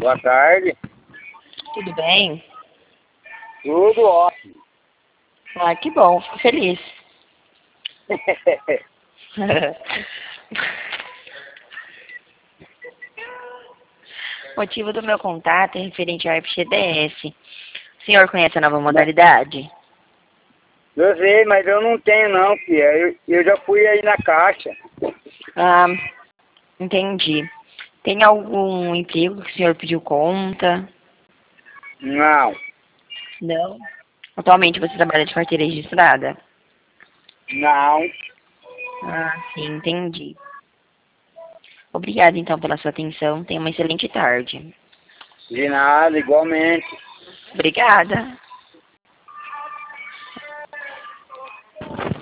Boa tarde. Tudo bem? Tudo ótimo. Ah, que bom, fico feliz. O motivo do meu contato é referente ao FGTS. O senhor conhece a nova modalidade? Eu sei, mas eu não tenho não, filha. Eu já fui aí na caixa. Ah, entendi. Tem algum emprego que o senhor pediu conta? Não, Não. Atualmente você trabalha de carteira registrada? não. Ah, sim, entendi. Obrigada então pela sua atenção. Tenha uma excelente tarde. De nada, igualmente. Obrigada.